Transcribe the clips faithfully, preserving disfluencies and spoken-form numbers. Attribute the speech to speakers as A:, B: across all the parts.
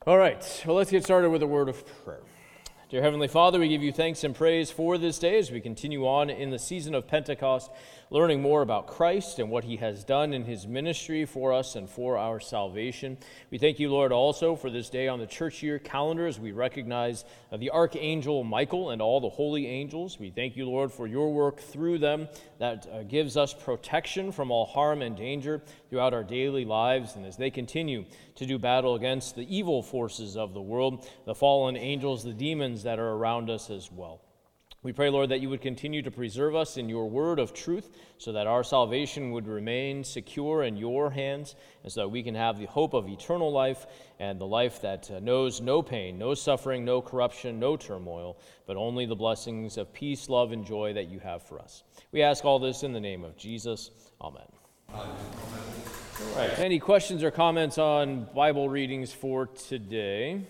A: All right, well, let's get started with a word of prayer. Dear Heavenly Father, we give you thanks and praise for this day as we continue on in the season of Pentecost, learning more about Christ and what he has done in his ministry for us and for our salvation. We thank you, Lord, also for this day on the church year calendar as we recognize uh, the Archangel Michael and all the holy angels. We thank you, Lord, for your work through them that uh, gives us protection from all harm and danger throughout our daily lives, and as they continue to do battle against the evil forces of the world, the fallen angels, the demons that are around us as well. We pray, Lord, that you would continue to preserve us in your word of truth so that our salvation would remain secure in your hands and so that we can have the hope of eternal life and the life that uh, knows no pain, no suffering, no corruption, no turmoil, but only the blessings of peace, love, and joy that you have for us. We ask all this in the name of Jesus. Amen. Amen. All right. Any questions or comments on Bible readings for today?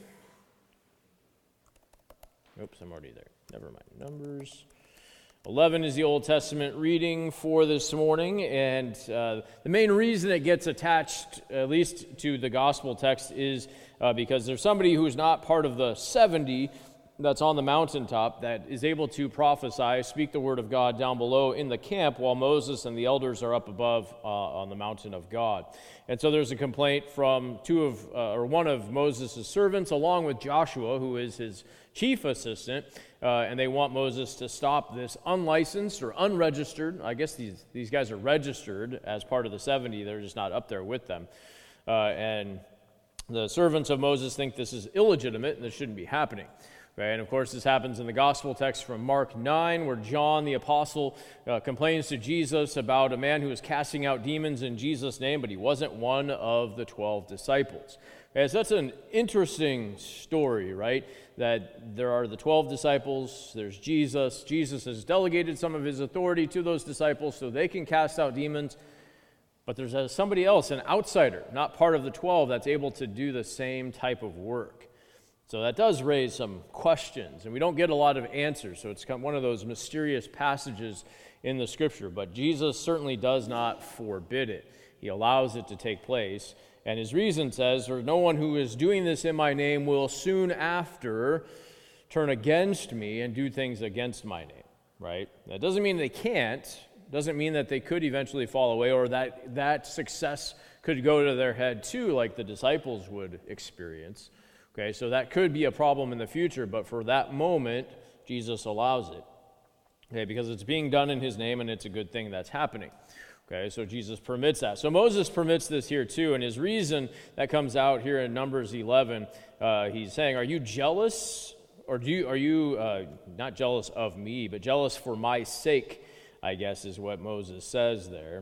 A: Oops, I'm already there. Never mind. Numbers eleven is the Old Testament reading for this morning, and uh, the main reason it gets attached, at least to the gospel text, is uh, because there's somebody who's not part of the seventy that's on the mountaintop that is able to prophesy, speak the word of God down below in the camp while Moses and the elders are up above uh, on the mountain of God. And so there's a complaint from two of, uh, or one of Moses' servants, along with Joshua, who is his chief assistant, uh, and they want Moses to stop this unlicensed or unregistered. I guess these, these guys are registered as part of the seventy, they're just not up there with them. Uh, and the servants of Moses think this is illegitimate and this shouldn't be happening. Okay, and of course, this happens in the gospel text from Mark nine, where John the apostle uh, complains to Jesus about a man who was casting out demons in Jesus' name, but he wasn't one of the twelve disciples. Okay, so that's an interesting story, right? That there are the twelve disciples, there's Jesus. Jesus has delegated some of his authority to those disciples so they can cast out demons, but there's a, somebody else, an outsider, not part of the twelve, that's able to do the same type of work. So that does raise some questions, and we don't get a lot of answers, so it's kind of one of those mysterious passages in the Scripture, but Jesus certainly does not forbid it. He allows it to take place, and his reason says, "For no one who is doing this in my name will soon after turn against me and do things against my name," right? That doesn't mean they can't, doesn't mean that they could eventually fall away, or that that success could go to their head too, like the disciples would experience. Okay, so that could be a problem in the future, but for that moment, Jesus allows it. Okay, because it's being done in his name, and it's a good thing that's happening. Okay, so Jesus permits that. So Moses permits this here too, and his reason that comes out here in Numbers eleven, uh, he's saying, "Are you jealous, or do you, are you uh, not jealous of me, but jealous for my sake?" I guess is what Moses says there.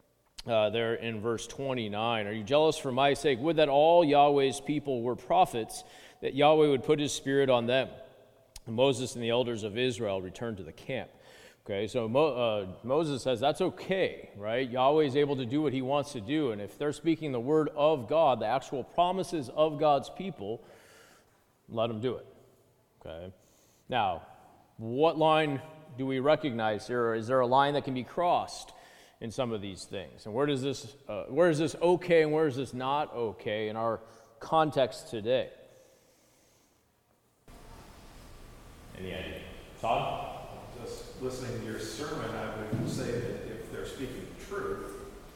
A: Uh, there in verse twenty-nine, "Are you jealous for my sake? Would that all Yahweh's people were prophets, that Yahweh would put his spirit on them." And Moses and the elders of Israel returned to the camp. Okay, so Mo, uh, Moses says that's okay, right? Yahweh is able to do what he wants to do, and if they're speaking the word of God, the actual promises of God's people, let them do it. Okay. Now, what line do we recognize here? Or is there a line that can be crossed in some of these things? And where does this, uh, where is this okay and where is this not okay in our context today? Any idea? Todd?
B: Just listening to your sermon, I would say that if they're speaking the truth,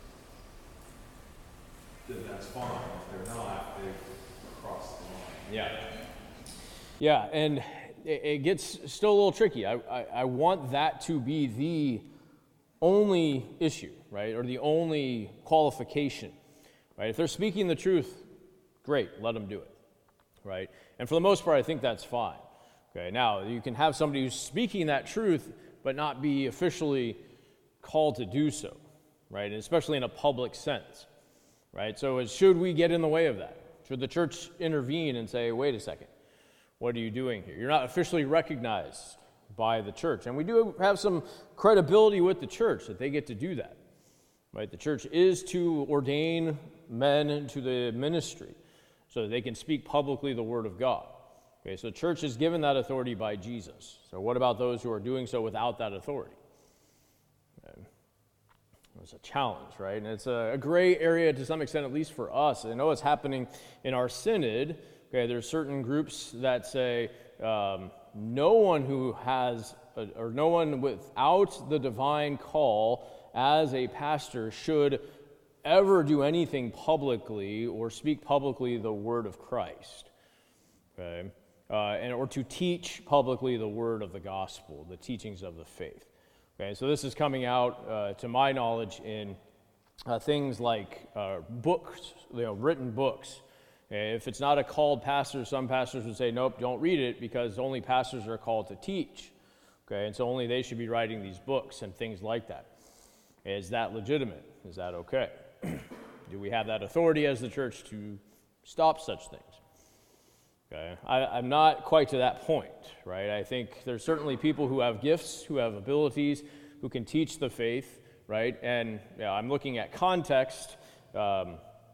B: then that's fine. If they're not, they've crossed the line.
A: Yeah. Yeah, and it, it gets still a little tricky. I, I, I want that to be the only issue, right, or the only qualification, right? If they're speaking the truth, great, let them do it, right? And for the most part, I think that's fine. Okay, now you can have somebody who's speaking that truth, but not be officially called to do so, right? And especially in a public sense, right? So should we get in the way of that? Should the church intervene and say, wait a second, what are you doing here? You're not officially recognized by the church. And we do have some credibility with the church that they get to do that, right? The church is to ordain men to the ministry so that they can speak publicly the word of God. Okay, so the church is given that authority by Jesus. So what about those who are doing so without that authority? Okay. It's a challenge, right? And it's a, a gray area to some extent, at least for us. I know it's happening in our synod, Okay, there's certain groups that say um, no one who has, a, or no one without the divine call as a pastor should ever do anything publicly or speak publicly the word of Christ. Okay, uh, and or to teach publicly the word of the gospel, the teachings of the faith. Okay, so this is coming out, uh, to my knowledge, in uh, things like uh, books, you know, written books. Okay, if it's not a called pastor, some pastors would say, nope, don't read it because only pastors are called to teach. Okay, and so only they should be writing these books and things like that. Is that legitimate? Is that okay? Do we have that authority as the church to stop such things? Okay, I, I'm not quite to that point, right? I think there's certainly people who have gifts, who have abilities, who can teach the faith, right? And you know, I'm looking at context. Um,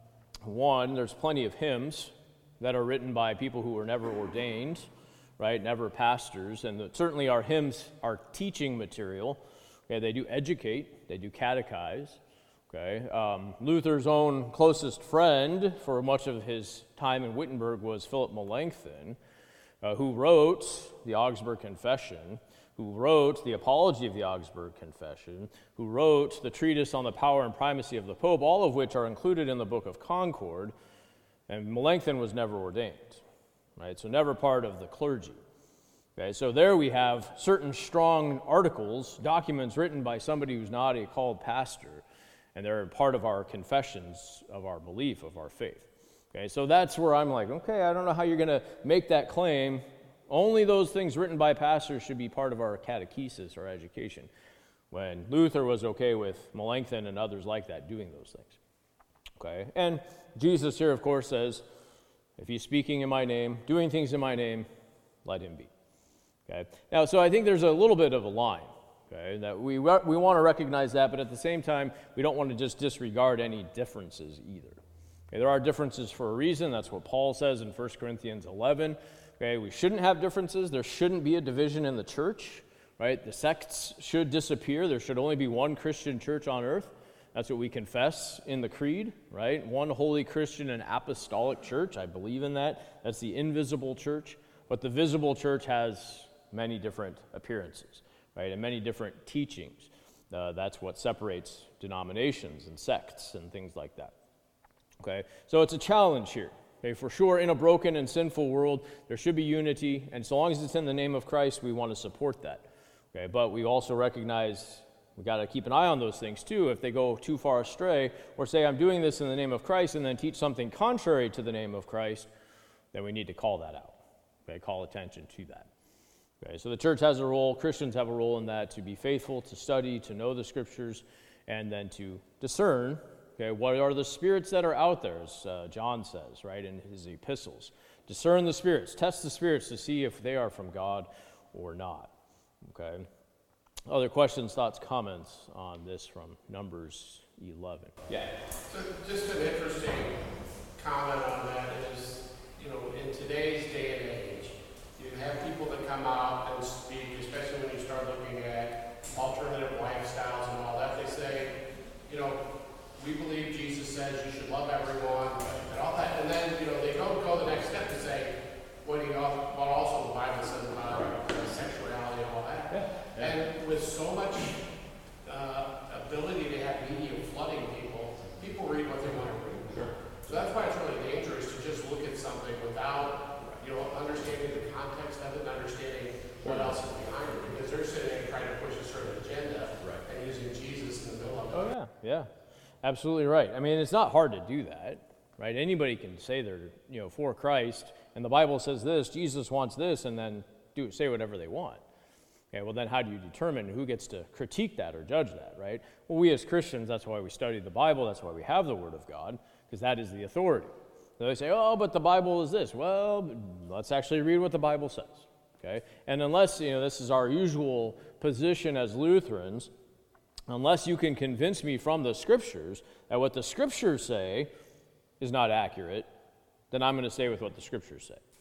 A: one, there's plenty of hymns that are written by people who were never ordained, right? Never pastors, and the, certainly our hymns are teaching material. Okay, they do educate, they do catechize. Okay, um, Luther's own closest friend for much of his time in Wittenberg was Philip Melanchthon, uh, who wrote the Augsburg Confession, who wrote the Apology of the Augsburg Confession, who wrote the treatise on the power and primacy of the Pope, all of which are included in the Book of Concord, and Melanchthon was never ordained, right? So never part of the clergy. Okay, so there we have certain strong articles, documents written by somebody who's not a called pastor, and they're part of our confessions of our belief, of our faith. Okay, so that's where I'm like, okay, I don't know how you're going to make that claim. Only those things written by pastors should be part of our catechesis or education, when Luther was okay with Melanchthon and others like that doing those things. Okay, and Jesus here, of course, says, if he's speaking in my name, doing things in my name, let him be. Okay, now, so I think there's a little bit of a line. Okay, that we re- we want to recognize that, but at the same time, we don't want to just disregard any differences either. Okay, there are differences for a reason. That's what Paul says in First Corinthians eleven. Okay, we shouldn't have differences. There shouldn't be a division in the church. Right, the sects should disappear. There should only be one Christian church on earth. That's what we confess in the creed. Right, one holy Christian and apostolic church. I believe in that. That's the invisible church. But the visible church has many different appearances. Right, and many different teachings. Uh, that's what separates denominations and sects and things like that. Okay, so it's a challenge here. Okay, for sure, in a broken and sinful world, there should be unity, and so long as it's in the name of Christ, we want to support that. Okay, but we also recognize we got to keep an eye on those things too. If they go too far astray, or say I'm doing this in the name of Christ, and then teach something contrary to the name of Christ, then we need to call that out. Okay, call attention to that. Okay, so the church has a role, Christians have a role in that, to be faithful, to study, to know the scriptures, and then to discern, okay, what are the spirits that are out there, as uh, John says, right, in his epistles. Discern the spirits, test the spirits to see if they are from God or not, okay. Other questions, thoughts, comments on this from Numbers eleven?
C: Yeah. So just an interesting comment on that is, you know, in today's day and age, you have people that come out and speak, especially when you start looking at alternative lifestyles and all that. They say, you know, we believe Jesus says you should love everyone and all that. And then, you know, they go go the next step to say, what do you what also the Bible says about uh, sexuality and all that.
A: Yeah. Yeah.
C: And with so much uh, ability to have media flooding people, people read what they want to read.
A: Sure.
C: So that's why it's really dangerous to just look at something without, you know, understanding the context of it and understanding what else is behind it. Because they're sitting there trying to push a certain agenda right. and using Jesus in the middle of it.
A: Oh, yeah, yeah. Absolutely right. I mean, it's not hard to do that, right? Anybody can say they're, you know, for Christ, and the Bible says this, Jesus wants this, and then do say whatever they want. Okay, well, then how do you determine who gets to critique that or judge that, right? Well, we as Christians, that's why we study the Bible, that's why we have the Word of God, because that is the authority. So they say, oh, but the Bible is this. Well, let's actually read what the Bible says, okay? And unless, you know, this is our usual position as Lutherans, unless you can convince me from the Scriptures that what the Scriptures say is not accurate, then I'm going to stay with what the Scriptures say.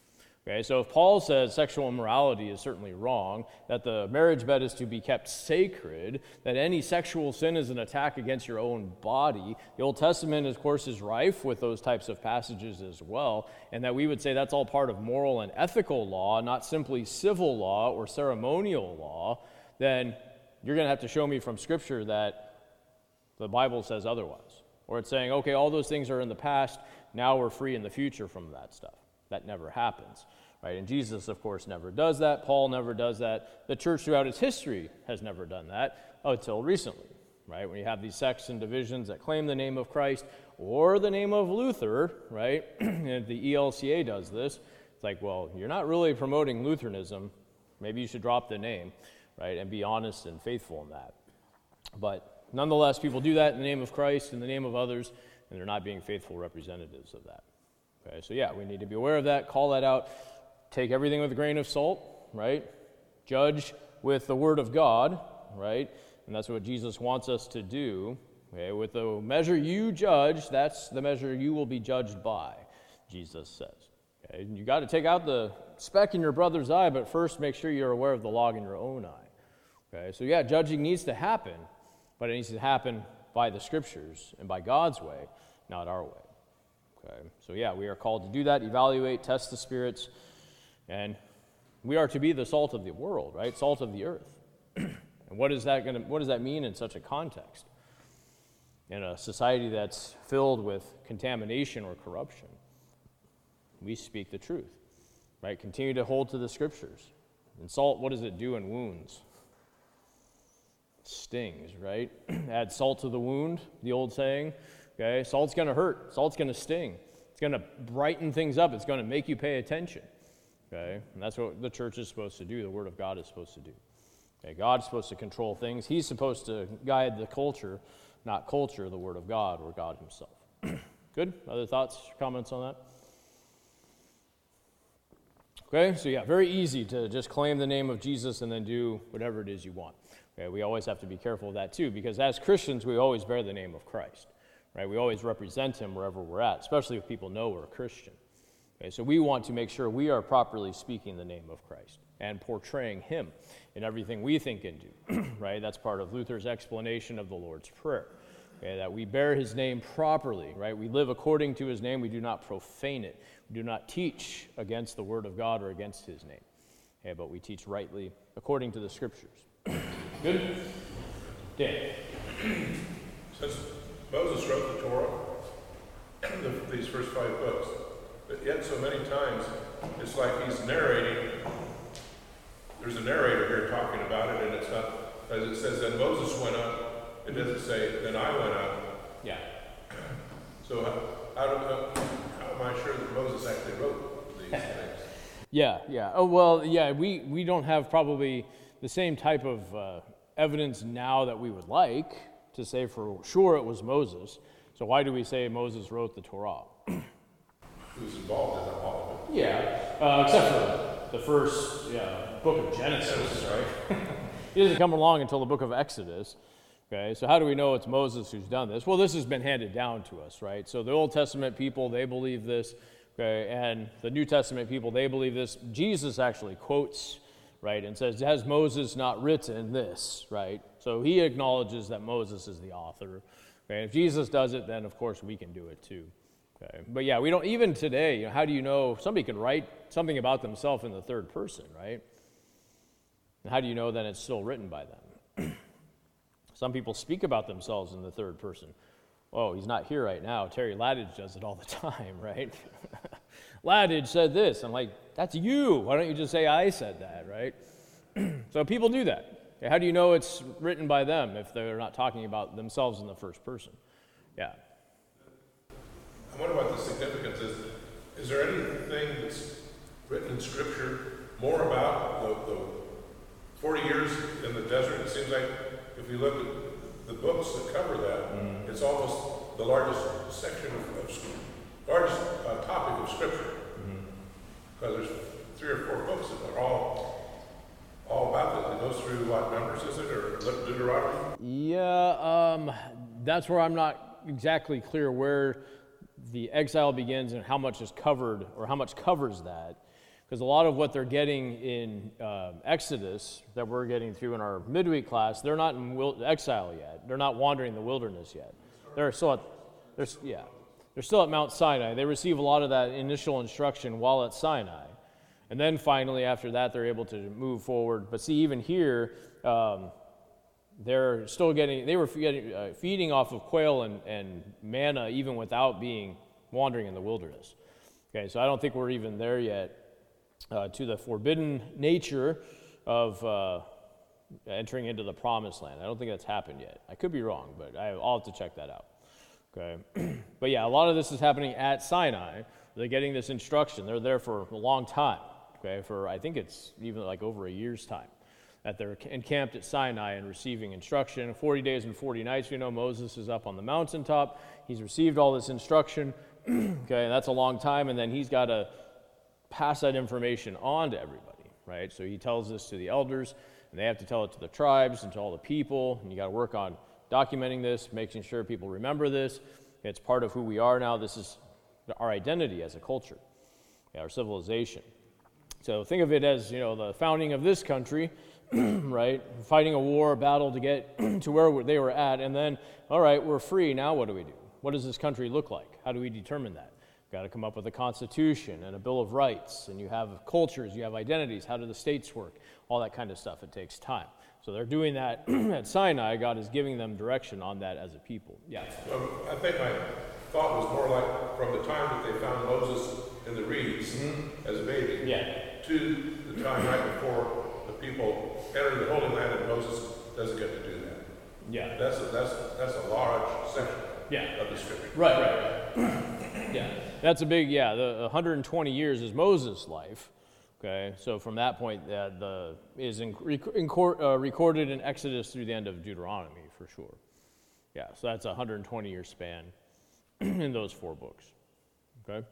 A: Okay, so if Paul says sexual immorality is certainly wrong, that the marriage bed is to be kept sacred, that any sexual sin is an attack against your own body, the Old Testament, of course, is rife with those types of passages as well, and that we would say that's all part of moral and ethical law, not simply civil law or ceremonial law, then you're going to have to show me from Scripture that the Bible says otherwise. Or it's saying, okay, all those things are in the past, now we're free in the future from that stuff. That never happens, right? And Jesus, of course, never does that. Paul never does that. The church throughout its history has never done that until recently, right? When you have these sects and divisions that claim the name of Christ or the name of Luther, right? And the E L C A does this. It's like, well, you're not really promoting Lutheranism. Maybe you should drop the name, right? And be honest and faithful in that. But nonetheless, people do that in the name of Christ, in the name of others, and they're not being faithful representatives of that. Okay, so yeah, we need to be aware of that, call that out, take everything with a grain of salt, right? Judge with the Word of God, right? And that's what Jesus wants us to do. Okay, with the measure you judge, that's the measure you will be judged by, Jesus says. Okay, and you got to take out the speck in your brother's eye, but first make sure you're aware of the log in your own eye. Okay, so yeah, judging needs to happen, but it needs to happen by the Scriptures and by God's way, not our way. Okay, so yeah, we are called to do that, evaluate, test the spirits, and we are to be the salt of the world, right? Salt of the earth. And what is that going to? What does that mean in such a context? In a society that's filled with contamination or corruption, we speak the truth, right? Continue to hold to the Scriptures. And salt, what does it do in wounds? It stings, right? Add salt to the wound, the old saying. Okay, salt's going to hurt. Salt's going to sting. It's going to brighten things up. It's going to make you pay attention. Okay, and that's what the church is supposed to do. The Word of God is supposed to do. Okay, God's supposed to control things. He's supposed to guide the culture, not culture, the Word of God or God Himself. Good? Other thoughts, comments on that? Okay, so yeah, very easy to just claim the name of Jesus and then do whatever it is you want. Okay, we always have to be careful of that too, because as Christians, we always bear the name of Christ. Right, we always represent Him wherever we're at, especially if people know we're a Christian. Okay, so we want to make sure we are properly speaking the name of Christ and portraying Him in everything we think and do. Right, that's part of Luther's explanation of the Lord's Prayer. Okay, that we bear His name properly. Right, we live according to His name. We do not profane it. We do not teach against the Word of God or against His name. Okay, but we teach rightly according to the Scriptures. Good, Dan.
D: Since Moses wrote the Torah, the, these first five books, but yet so many times it's like he's narrating. There's a narrator here talking about it, and it's not, as it says, then Moses went up. It doesn't say, then I went up.
A: Yeah.
D: So how, how, do, how am I sure that Moses actually wrote these things?
A: Yeah, yeah. Oh, well, yeah, we, we don't have probably the same type of uh, evidence now that we would like to say for sure it was Moses. So why do we say Moses wrote the Torah?
D: Who's involved in all of it?
A: Yeah, uh, except for the first yeah, book of Genesis, right? He doesn't come along until the book of Exodus. Okay, so how do we know it's Moses who's done this? Well, this has been handed down to us, right? So the Old Testament people, they believe this, okay, and the New Testament people, they believe this. Jesus actually quotes, right, and says, has Moses not written this, right? So he acknowledges that Moses is the author. Okay, if Jesus does it, then of course we can do it too. Okay, but yeah, we don't, even today, you know, how do you know, somebody can write something about themselves in the third person, right? And how do you know that it's still written by them? Some people speak about themselves in the third person. Oh, he's not here right now. Terry Laddage does it all the time, right? Laddage said this. I'm like, that's you. Why don't you just say I said that, right? So people do that. Okay, how do you know it's written by them if they're not talking about themselves in the first person? Yeah.
D: I wonder what the significance is. Is there anything that's written in Scripture more about the, the forty years in the desert? It seems like if you look at the books that cover that, mm. it's almost the largest section of, of largest uh, topic of Scripture. Because mm-hmm. there's three or four books that are all all about this. It goes through what numbers is it, or Deuteronomy?
A: Yeah, um, that's where I'm not exactly clear where the exile begins and how much is covered, or how much covers that. Because a lot of what they're getting in uh, Exodus that we're getting through in our midweek class, they're not in wil- exile yet. They're not wandering the wilderness yet. They're still at, they're, yeah, they're still at Mount Sinai. They receive a lot of that initial instruction while at Sinai. And then finally, after that, they're able to move forward. But see, even here, um, they're still getting, they were getting, uh, feeding off of quail and, and manna even without being wandering in the wilderness. Okay, so I don't think we're even there yet. Uh, to the forbidden nature of uh, entering into the promised land. I don't think that's happened yet. I could be wrong, but I, I'll have to check that out. Okay, but yeah, a lot of this is happening at Sinai. They're getting this instruction. They're there for a long time. Okay, for I think it's even like over a year's time that they're encamped at Sinai and receiving instruction. forty days and forty nights. You know, Moses is up on the mountaintop. He's received all this instruction. Okay, that's a long time, and then he's got to pass that information on to everybody, right? So he tells this to the elders, and they have to tell it to the tribes and to all the people, and you got to work on documenting this, making sure people remember this. It's part of who we are now. This is our identity as a culture, our civilization. So think of it as, you know, the founding of this country, right? Fighting a war, a battle to get to where they were at, and then, all right, we're free. Now what do we do? What does this country look like? How do we determine that? Got to come up with a constitution and a Bill of Rights, and you have cultures, you have identities, how do the states work, all that kind of stuff. It takes time. So they're doing that at Sinai. God is giving them direction on that as a people. Yeah.
D: Um, I think my thought was more like from the time that they found Moses in the reeds mm-hmm. as a baby
A: yeah.
D: to the time right before the people entered the Holy Land and Moses doesn't get to do that.
A: Yeah.
D: That's a, that's that's a large section
A: yeah.
D: of the scripture.
A: Right, right. Yeah. That's a big, yeah, the one hundred twenty years is Moses' life, okay? So from that point, uh, the is in, rec- in court, uh, recorded in Exodus through the end of Deuteronomy, for sure. Yeah, so that's a one hundred twenty year span in those four books, okay?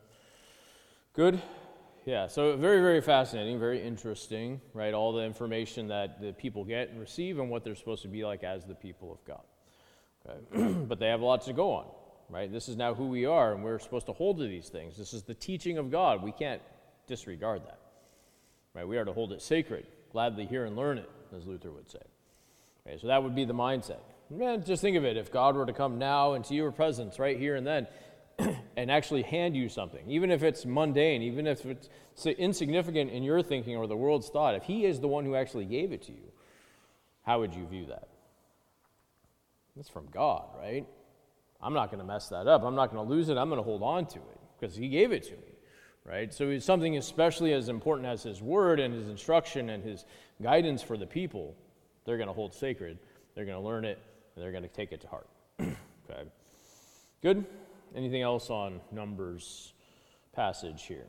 A: Good? Yeah, so very, very fascinating, very interesting, right? All the information that the people get and receive and what they're supposed to be like as the people of God, okay? But they have a lot to go on. Right? This is now who we are, and we're supposed to hold to these things. This is the teaching of God. We can't disregard that. Right? We are to hold it sacred, gladly hear and learn it, as Luther would say. Okay, so that would be the mindset. Man, just think of it. If God were to come now into your presence right here and then and actually hand you something, even if it's mundane, even if it's insignificant in your thinking or the world's thought, if he is the one who actually gave it to you, how would you view that? It's from God, right? I'm not going to mess that up. I'm not going to lose it. I'm going to hold on to it because he gave it to me, right? So it's something especially as important as his word and his instruction and his guidance for the people. They're going to hold sacred. They're going to learn it, and they're going to take it to heart. Okay. Good? Anything else on Numbers passage here?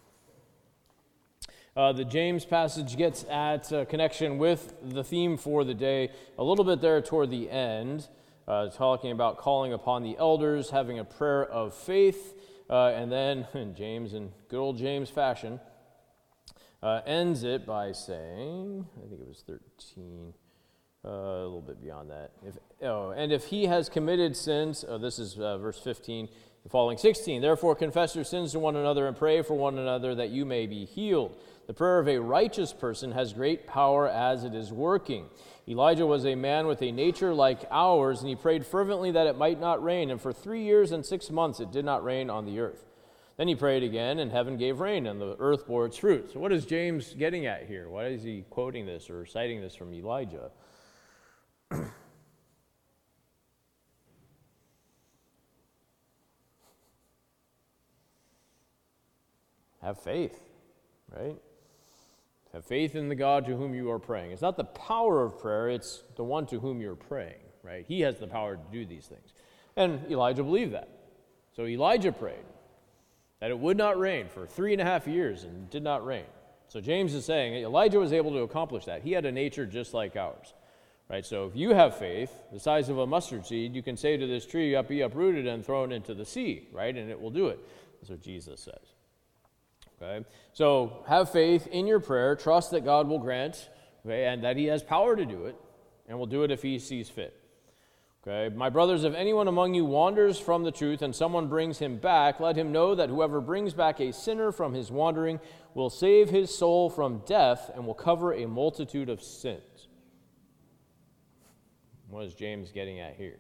A: Uh, the James passage gets at a connection with the theme for the day a little bit there toward the end. Uh, talking about calling upon the elders, having a prayer of faith, uh, and then in James, in good old James fashion, uh, ends it by saying, I think it was thirteen, uh, a little bit beyond that. If, oh, and if he has committed sins, oh, this is uh, verse fifteen, the following sixteen, therefore confess your sins to one another and pray for one another that you may be healed. The prayer of a righteous person has great power as it is working. Elijah was a man with a nature like ours, and he prayed fervently that it might not rain, and for three years and six months it did not rain on the earth. Then he prayed again, and heaven gave rain, and the earth bore its fruit. So what is James getting at here? Why is he quoting this or citing this from Elijah? Have faith, right? Have faith in the God to whom you are praying. It's not the power of prayer, it's the one to whom you're praying, right? He has the power to do these things. And Elijah believed that. So Elijah prayed that it would not rain for three and a half years, and it did not rain. So James is saying Elijah was able to accomplish that. He had a nature just like ours, right? So if you have faith, the size of a mustard seed, you can say to this tree, be uprooted and thrown into the sea, right? And it will do it. That's what Jesus says. Okay, so have faith in your prayer, trust that God will grant, okay, and that he has power to do it, and will do it if he sees fit. Okay, my brothers, if anyone among you wanders from the truth and someone brings him back, let him know that whoever brings back a sinner from his wandering will save his soul from death and will cover a multitude of sins. What is James getting at here?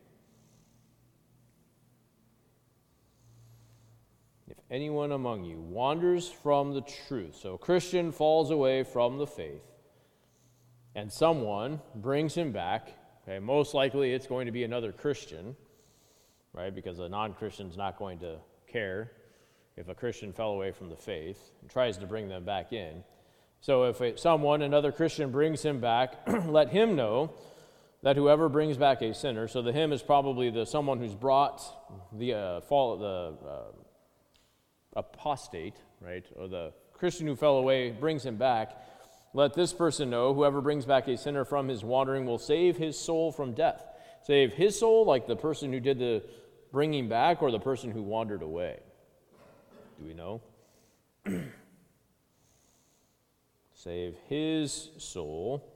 A: If anyone among you wanders from the truth, so a Christian falls away from the faith, and someone brings him back, okay, most likely it's going to be another Christian, right? Because a non-Christian's not going to care if a Christian fell away from the faith and tries to bring them back in. So if a, someone, another Christian, brings him back, let him know that whoever brings back a sinner, so the him is probably the someone who's brought the uh, fall, the uh, apostate, right, or the Christian who fell away, brings him back. Let this person know, whoever brings back a sinner from his wandering will save his soul from death. Save his soul, like the person who did the bringing back, or the person who wandered away? Do we know? Save his soul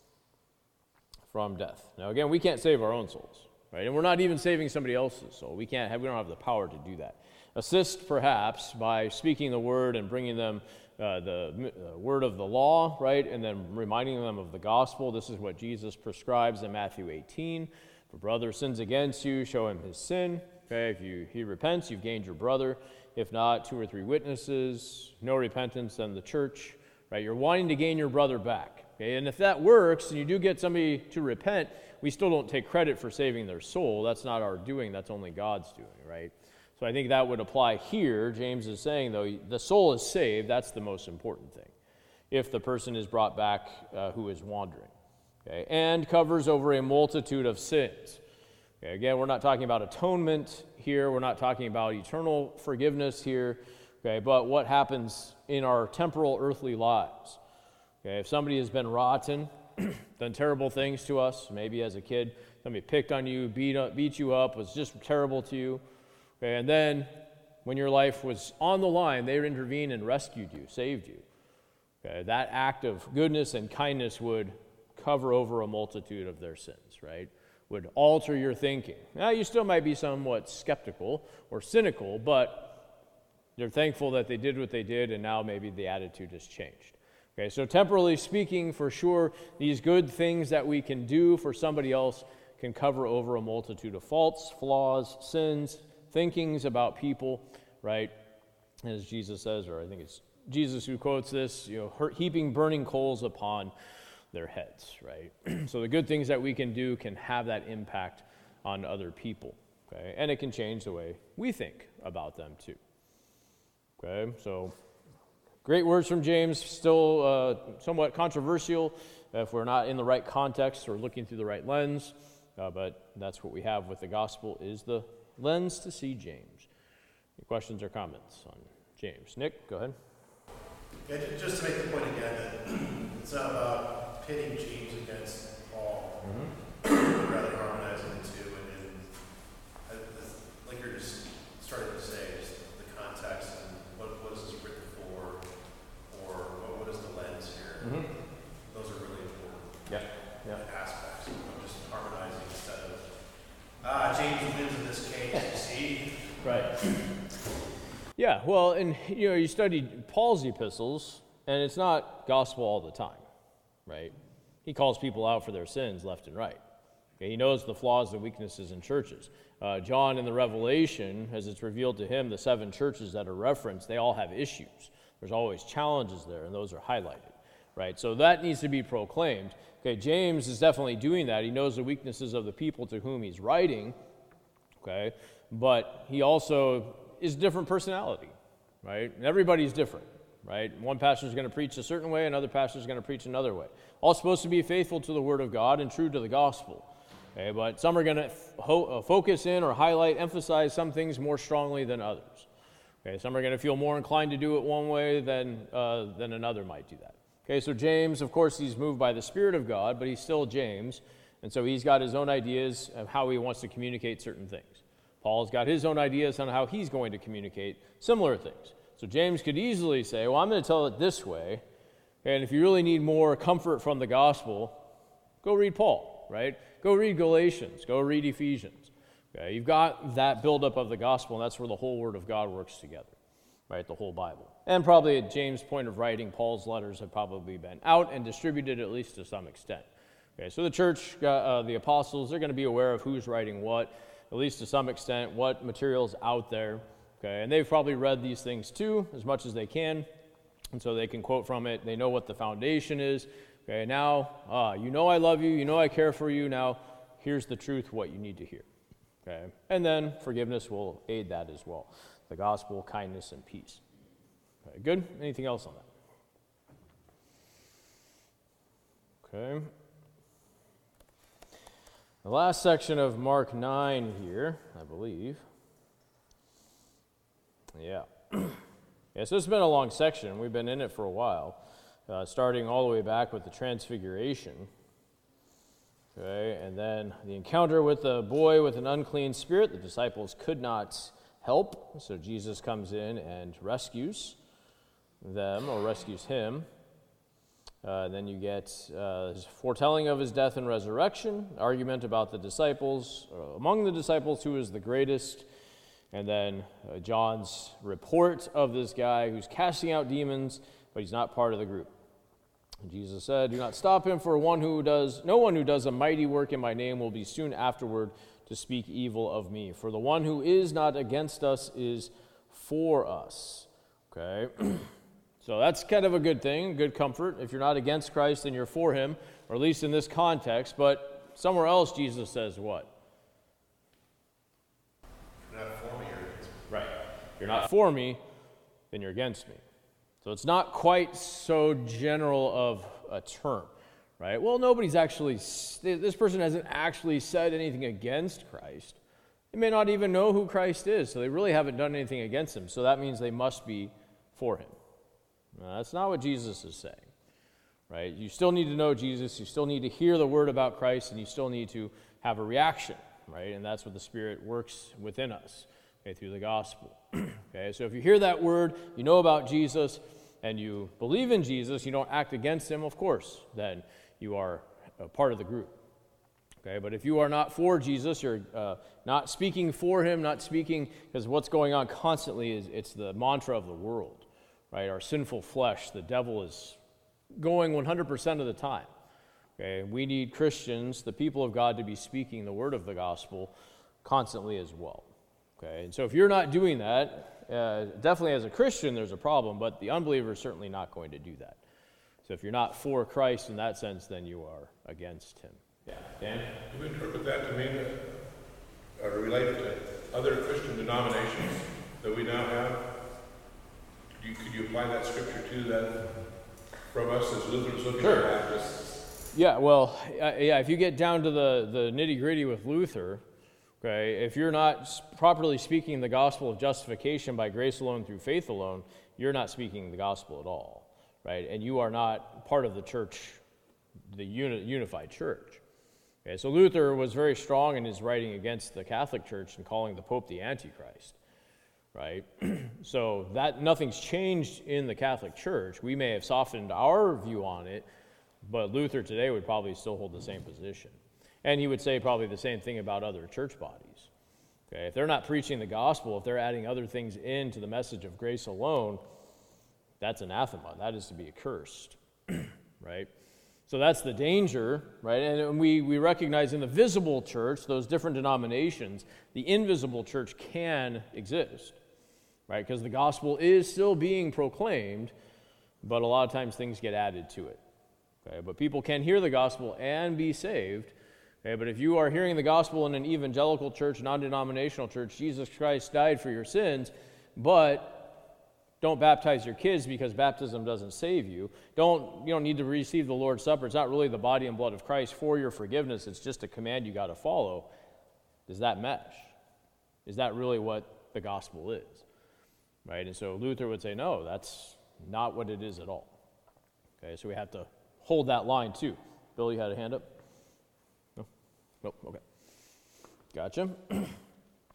A: from death. Now again, we can't save our own souls, right? And we're not even saving somebody else's soul. We can't have, we don't have the power to do that. Assist perhaps by speaking the word and bringing them uh, the uh, word of the law, right? And then reminding them of the gospel. This is what Jesus prescribes in Matthew eighteen. If a brother sins against you, show him his sin. Okay, if you, he repents, you've gained your brother. If not, two or three witnesses, no repentance, then the church, right? You're wanting to gain your brother back. Okay, and if that works and you do get somebody to repent, we still don't take credit for saving their soul. That's not our doing, that's only God's doing, right? So I think that would apply here. James is saying, though, the soul is saved. That's the most important thing. If the person is brought back uh, who is wandering. Okay? And covers over a multitude of sins. Okay? Again, we're not talking about atonement here. We're not talking about eternal forgiveness here. Okay? But what happens in our temporal earthly lives. Okay? If somebody has been rotten, done terrible things to us, maybe as a kid, somebody picked on you, beat, up, beat you up, was just terrible to you. Okay, and then, when your life was on the line, they intervened and rescued you, saved you. Okay, that act of goodness and kindness would cover over a multitude of their sins, right? Would alter your thinking. Now, you still might be somewhat skeptical or cynical, but you're thankful that they did what they did, and now maybe the attitude has changed. Okay, so temporally speaking, for sure, these good things that we can do for somebody else can cover over a multitude of faults, flaws, sins, thinkings about people, right? As Jesus says, or I think it's Jesus who quotes this, you know, heaping burning coals upon their heads, right? So the good things that we can do can have that impact on other people, okay? And it can change the way we think about them too, okay? So great words from James, still uh, somewhat controversial if we're not in the right context or looking through the right lens, uh, but that's what we have with the gospel is the lens to see James. Any questions or comments on James? Nick, go ahead.
E: Yeah, just to make the point again that it's not about pitting James against Paul, mm-hmm. but rather harmonizing the two, and, and uh, like you're just starting to say, just the context and what, what is this written for, or what, what is the lens here. Mm-hmm. Those are really important
A: yeah. Yeah.
E: aspects of just harmonizing instead of Ah, James wins in this case, you see?
A: Right. Yeah, well, and, you know, you studied Paul's epistles, and it's not gospel all the time, right? He calls people out for their sins left and right. Okay, he knows the flaws and weaknesses in churches. Uh, John in the Revelation, as it's revealed to him, the seven churches that are referenced, they all have issues. There's always challenges there, and those are highlighted, right? So that needs to be proclaimed. Okay, James is definitely doing that. He knows the weaknesses of the people to whom he's writing, okay, but he also is different personality, right? And everybody's different, right? One pastor is going to preach a certain way, another pastor is going to preach another way. All supposed to be faithful to the Word of God and true to the gospel, okay, but some are going to fo- uh, focus in or highlight, emphasize some things more strongly than others. Okay, some are going to feel more inclined to do it one way than uh, than another might do that. Okay, so James, of course, he's moved by the Spirit of God, but he's still James, and so he's got his own ideas of how he wants to communicate certain things. Paul's got his own ideas on how he's going to communicate similar things. So James could easily say, well, I'm going to tell it this way, and if you really need more comfort from the gospel, go read Paul, right? Go read Galatians. Go read Ephesians. Okay? You've got that buildup of the gospel, and that's where the whole Word of God works together, right? The whole Bible. And probably at James' point of writing, Paul's letters have probably been out and distributed at least to some extent. Okay, so the church, uh, the apostles, they're going to be aware of who's writing what, at least to some extent, what material's out there. Okay, and they've probably read these things too, as much as they can, and so they can quote from it. They know what the foundation is. Okay, now, uh, you know I love you, you know I care for you, now here's the truth, what you need to hear. Okay, and then forgiveness will aid that as well. The gospel, kindness, and peace. Okay, good? Anything else on that? Okay. The last section of Mark nine here, I believe. Yeah. Yeah, so it's been a long section. We've been in it for a while, uh, starting all the way back with the transfiguration. Okay, and then the encounter with the boy with an unclean spirit. The disciples could not help, so Jesus comes in and rescues them, or rescues him. Uh, then you get uh, his foretelling of his death and resurrection, argument about the disciples, uh, among the disciples, who is the greatest, and then uh, John's report of this guy who's casting out demons, but he's not part of the group. And Jesus said, "Do not stop him, for one who does, no one who does a mighty work in my name will be soon afterward to speak evil of me. For the one who is not against us is for us." Okay. So that's kind of a good thing, good comfort. If you're not against Christ, then you're for him, or at least in this context. But somewhere else, Jesus says what?
E: You're not for me, you're against me.
A: Right. If you're not for me, then you're against me. So it's not quite so general of a term, right? Well, nobody's actually, this person hasn't actually said anything against Christ. They may not even know who Christ is, so they really haven't done anything against him. So that means they must be for him. No, that's not what Jesus is saying, right? You still need to know Jesus, you still need to hear the word about Christ, and you still need to have a reaction, right? And that's what the Spirit works within us, okay, through the gospel. Okay, so if you hear that word, you know about Jesus, and you believe in Jesus, you don't act against him, of course, then you are a part of the group. Okay, but if you are not for Jesus, you're uh, not speaking for him, not speaking, because what's going on constantly is it's the mantra of the world. Right, our sinful flesh, the devil is going one hundred percent of the time. Okay, we need Christians, the people of God, to be speaking the word of the gospel constantly as well. Okay, and so if you're not doing that, uh, definitely as a Christian, there's a problem, but the unbeliever is certainly not going to do that. So if you're not for Christ in that sense, then you are against him. Yeah, Dan?
D: Do we interpret that to mean that, or relate it to other Christian denominations that we now have? You, could you apply that scripture to that from us as Lutherans looking
A: Sure.
D: at Baptists?
A: Yeah, well, uh, yeah, if you get down to the, the nitty-gritty with Luther, okay, if you're not s- properly speaking the gospel of justification by grace alone through faith alone, you're not speaking the gospel at all, right? And you are not part of the church, the uni- unified church. Okay, so Luther was very strong in his writing against the Catholic Church and calling the Pope the Antichrist. Right? So that nothing's changed in the Catholic Church. We may have softened our view on it, but Luther today would probably still hold the same position. And he would say probably the same thing about other church bodies. Okay? If they're not preaching the gospel, if they're adding other things into the message of grace alone, that's anathema. That is to be accursed. Right? So that's the danger, right? And we, we recognize in the visible church, those different denominations, the invisible church can exist, right? Because the gospel is still being proclaimed, but a lot of times things get added to it. Okay? But people can hear the gospel and be saved. Okay? But if you are hearing the gospel in an evangelical church, non-denominational church, Jesus Christ died for your sins, but don't baptize your kids because baptism doesn't save you. Don't, you don't need to receive the Lord's Supper. It's not really the body and blood of Christ for your forgiveness. It's just a command you got to follow. Does that mesh? Is that really what the gospel is? Right? And so Luther would say, no, that's not what it is at all. Okay, so we have to hold that line too. Bill, you had a hand up? No? Nope, okay. Gotcha.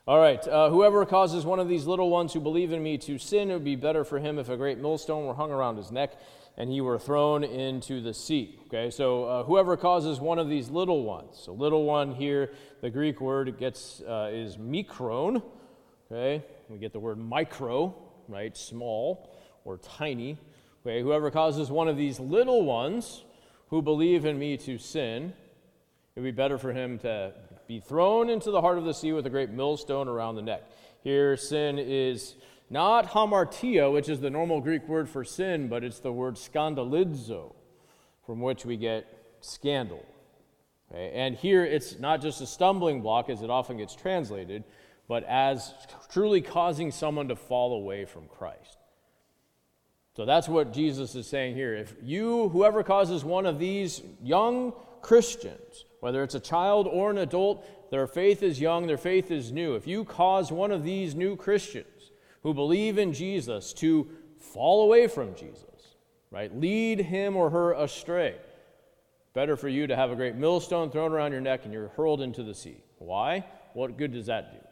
A: All right, uh, whoever causes one of these little ones who believe in me to sin, it would be better for him if a great millstone were hung around his neck and he were thrown into the sea. Okay, so uh, whoever causes one of these little ones, so little one here, the Greek word gets uh, is mikron. Okay, we get the word micro, right, small or tiny. Okay, whoever causes one of these little ones who believe in me to sin, it would be better for him to be thrown into the heart of the sea with a great millstone around the neck. Here, sin is not hamartia, which is the normal Greek word for sin, but it's the word skandalizo, from which we get scandal. Okay? And here, it's not just a stumbling block, as it often gets translated, but as truly causing someone to fall away from Christ. So that's what Jesus is saying here. If you, whoever causes one of these young Christians, whether it's a child or an adult, their faith is young, their faith is new. If you cause one of these new Christians who believe in Jesus to fall away from Jesus, right, lead him or her astray, better for you to have a great millstone thrown around your neck and you're hurled into the sea. Why? What good does that do?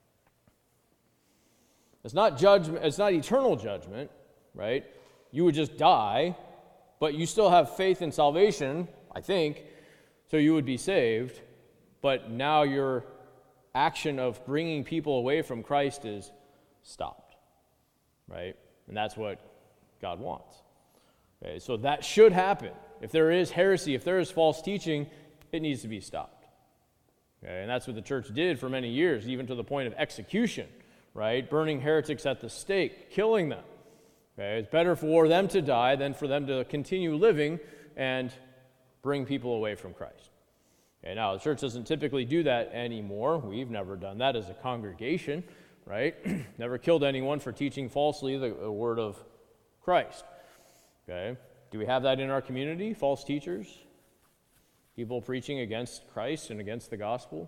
A: It's not judgment, it's not eternal judgment, right? You would just die, but you still have faith in salvation, I think, so you would be saved, but now your action of bringing people away from Christ is stopped, right? And that's what God wants. Okay, so that should happen. If there is heresy, if there is false teaching, it needs to be stopped. Okay, and that's what the church did for many years, even to the point of execution, right? Burning heretics at the stake, killing them. Okay, it's better for them to die than for them to continue living and bring people away from Christ. Okay, now, the church doesn't typically do that anymore. We've never done that as a congregation, right? Never killed anyone for teaching falsely the, the word of Christ. Okay, do we have that in our community? False teachers? People preaching against Christ and against the gospel?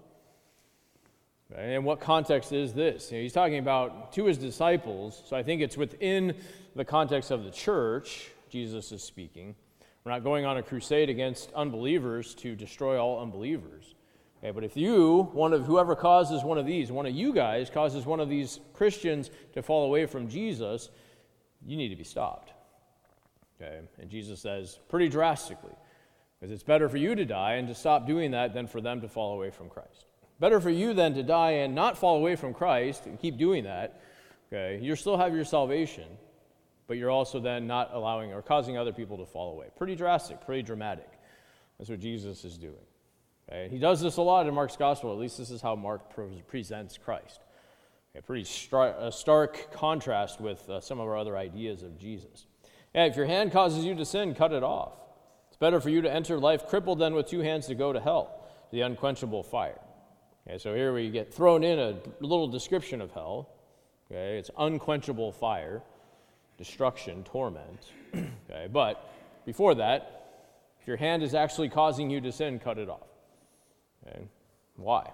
A: Okay, and what context is this? You know, he's talking about to his disciples, so I think it's within the context of the church Jesus is speaking. We're not going on a crusade against unbelievers to destroy all unbelievers. Okay, but if you, one of whoever causes one of these, one of you guys causes one of these Christians to fall away from Jesus, you need to be stopped. Okay, and Jesus says pretty drastically, because it's better for you to die and to stop doing that than for them to fall away from Christ. Better for you then to die and not fall away from Christ and keep doing that. Okay, you still have your salvation, but you're also then not allowing or causing other people to fall away. Pretty drastic, pretty dramatic. That's what Jesus is doing. Okay? He does this a lot in Mark's gospel. At least this is how Mark pre- presents Christ. Okay, pretty star- a stark contrast with uh, some of our other ideas of Jesus. And if your hand causes you to sin, cut it off. It's better for you to enter life crippled than with two hands to go to hell, the unquenchable fire. Okay, so here we get thrown in a little description of hell. Okay, it's unquenchable fire. Destruction, torment. Okay, but before that, if your hand is actually causing you to sin, cut it off. Okay, why?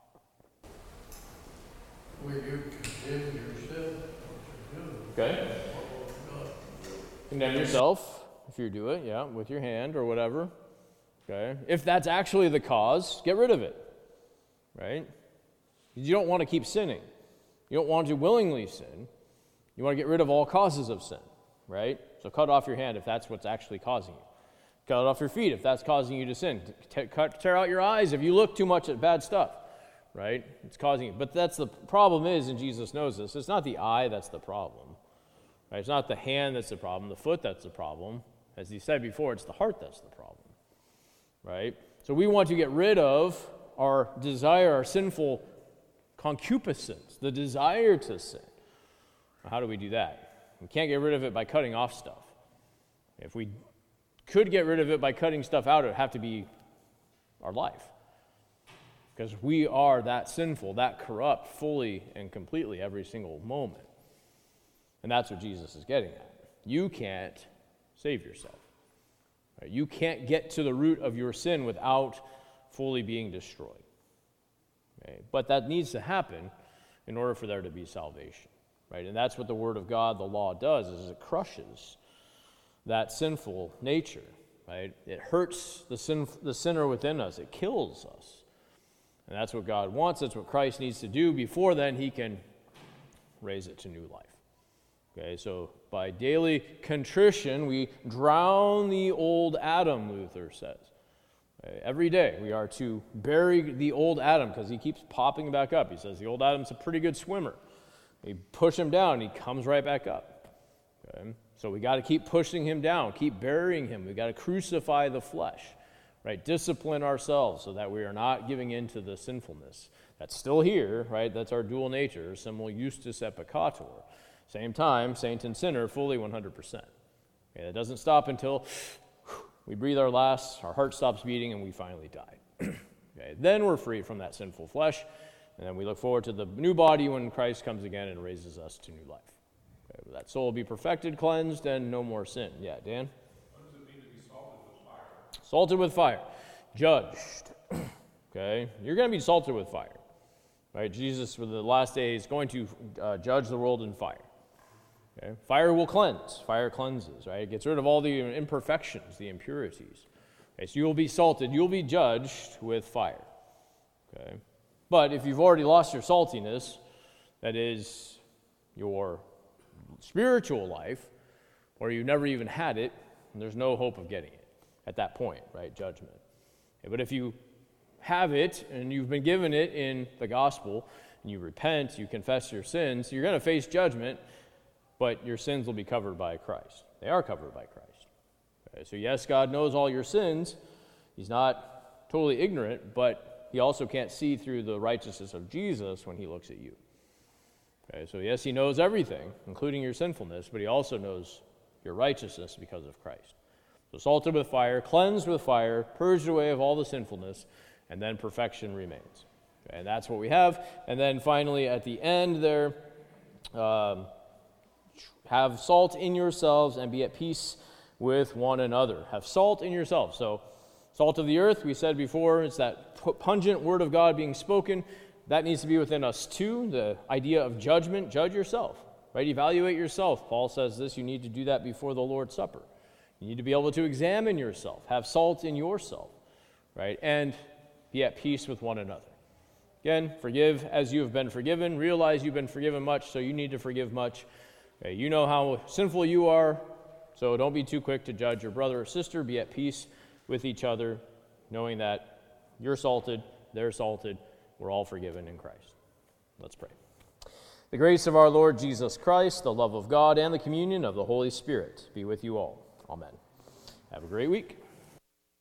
C: Will you condemn yourself?
A: Okay. Condemn yourself if you do it, yeah, with your hand or whatever. Okay. If that's actually the cause, get rid of it. Right? You don't want to keep sinning. You don't want to willingly sin. You want to get rid of all causes of sin, right? So cut off your hand if that's what's actually causing you. Cut off your feet if that's causing you to sin. T- cut, tear out your eyes if you look too much at bad stuff, right? It's causing you. But that's the problem is, and Jesus knows this, it's not the eye that's the problem. Right? It's not the hand that's the problem, the foot that's the problem. As he said before, it's the heart that's the problem, right? So we want to get rid of our desire, our sinful concupiscence, the desire to sin. How do we do that? We can't get rid of it by cutting off stuff. If we could get rid of it by cutting stuff out, it would have to be our life. Because we are that sinful, that corrupt, fully and completely every single moment. And that's what Jesus is getting at. You can't save yourself. Right? You can't get to the root of your sin without fully being destroyed. Okay? But that needs to happen in order for there to be salvation. Right? And that's what the Word of God, the law, does, is it crushes that sinful nature. Right? It hurts the sin, the sinner within us. It kills us. And that's what God wants. That's what Christ needs to do. Before then, he can raise it to new life. Okay, so by daily contrition, we drown the old Adam, Luther says. Okay, every day we are to bury the old Adam because he keeps popping back up. He says the old Adam's a pretty good swimmer. You push him down, he comes right back up. Okay? So we got to keep pushing him down, keep burying him. We got to crucify the flesh, right? Discipline ourselves so that we are not giving in to the sinfulness that's still here, right? That's our dual nature, simul justus et peccator. Same time, saint and sinner, fully one hundred percent. Okay, that doesn't stop until we breathe our last, our heart stops beating, and we finally die. Okay, then we're free from that sinful flesh, and then we look forward to the new body when Christ comes again and raises us to new life. Okay, that soul will be perfected, cleansed, and no more sin. Yeah, Dan?
D: What does it mean to be salted with fire?
A: Salted with fire. Judged. Okay? You're going to be salted with fire. Right? Jesus, for the last days, is going to uh, judge the world in fire. Okay? Fire will cleanse. Fire cleanses, right? It gets rid of all the imperfections, the impurities. Okay? So you will be salted. You'll be judged with fire. Okay? But if you've already lost your saltiness, that is your spiritual life, or you've never even had it, there's no hope of getting it at that point, right? Judgment. Okay? But if you have it and you've been given it in the gospel, and you repent, you confess your sins, you're going to face judgment, but your sins will be covered by Christ. They are covered by Christ. Okay, so yes, God knows all your sins. He's not totally ignorant, but he also can't see through the righteousness of Jesus when he looks at you. Okay, so yes, he knows everything, including your sinfulness, but he also knows your righteousness because of Christ. So salted with fire, cleansed with fire, purged away of all the sinfulness, and then perfection remains. Okay, and that's what we have. And then finally, at the end there, um, have salt in yourselves and be at peace with one another. Have salt in yourselves. So, salt of the earth, we said before, it's that pungent word of God being spoken. That needs to be within us too. The idea of judgment, judge yourself, right? Evaluate yourself. Paul says this, you need to do that before the Lord's Supper. You need to be able to examine yourself. Have salt in yourself, right? And be at peace with one another. Again, forgive as you have been forgiven. Realize you've been forgiven much, so you need to forgive much. Okay, you know how sinful you are, so don't be too quick to judge your brother or sister. Be at peace with each other, knowing that you're salted, they're salted, we're all forgiven in Christ. Let's pray. The grace of our Lord Jesus Christ, the love of God, and the communion of the Holy Spirit be with you all. Amen. Have a great week.